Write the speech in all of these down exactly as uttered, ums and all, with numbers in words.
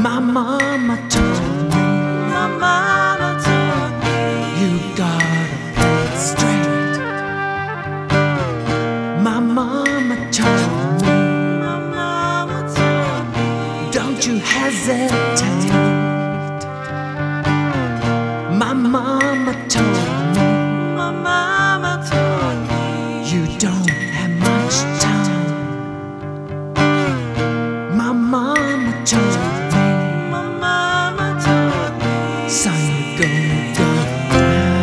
My mama told me, My mama told me, you gotta play it straight. My mama told me, my mama told me, don't you hesitate. My mama told me, my mama told me, you don't have much time. My mama told me, my mama told me, son, you're gonna go down.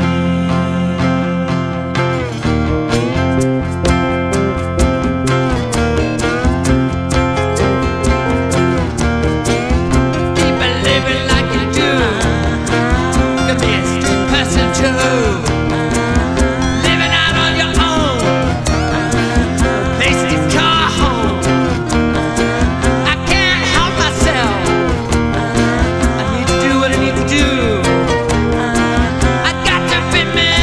Keep it living like you do. Could be a street person too. Living out on your own. Place this car home. I can't help myself. I need to do what I need to do. I got to be me.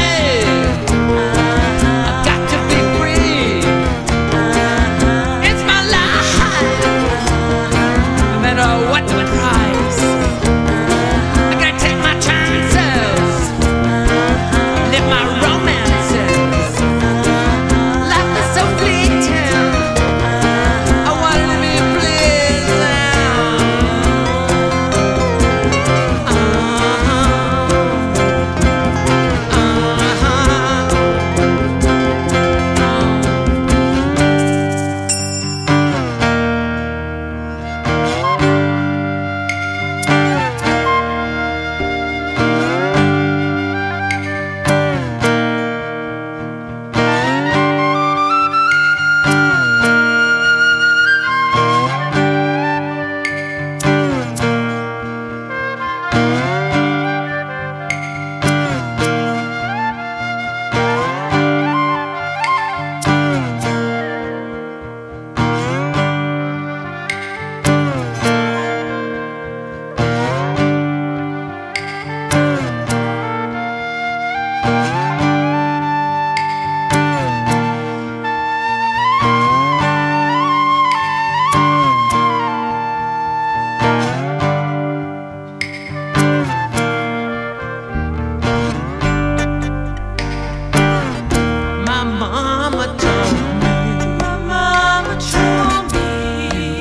I got to be free. It's my life. No matter what the price. I gotta take my chances. Live my romances. Life is so fleeting. I wanted to be pleasing. My mama told me, my mama told me,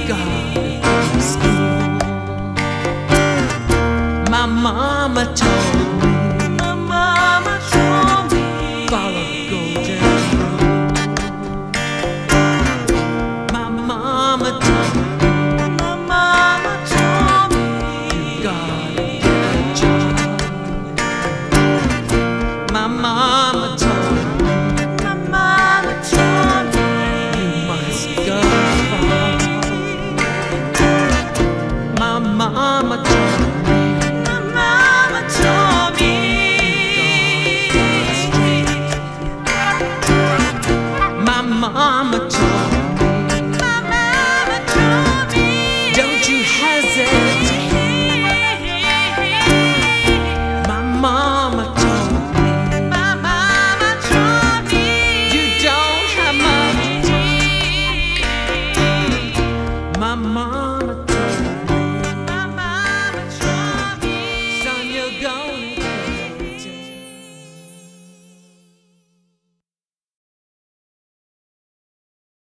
gotta go to school. My mama told